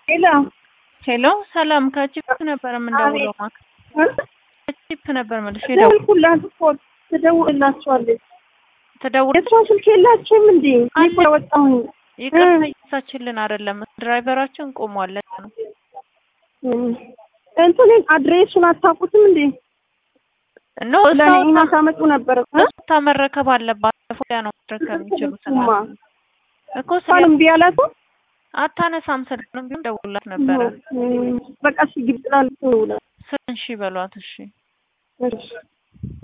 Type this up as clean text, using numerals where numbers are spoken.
ሄሎ ሰላም ከቺፕ ነበር የምንደውለው ማክ ቺፕ ነበር ማለት ነው ደውልኩላት እኮ ትደውልላችኋለች የሷ ስልክ የላችሁም እንዴ እኮ ወጣሁኝ ይቅርታ ይሳችልን አይደለም ድራይቨራችን ቆሟል ነው እንትን አድሬሱን አታውቁትም እንዴ ኖ ለኔ ታመጡ ነበር ታመረከብ አለባት ፎያ ነው መረከብ የሚችሉት እኮ ሰላም ቢያላቱ አታነሳም ሰልንም ቢሆን ደውላት ነበር በቃ ሲግብጥላል ነው ስንሺ በሏት እሺ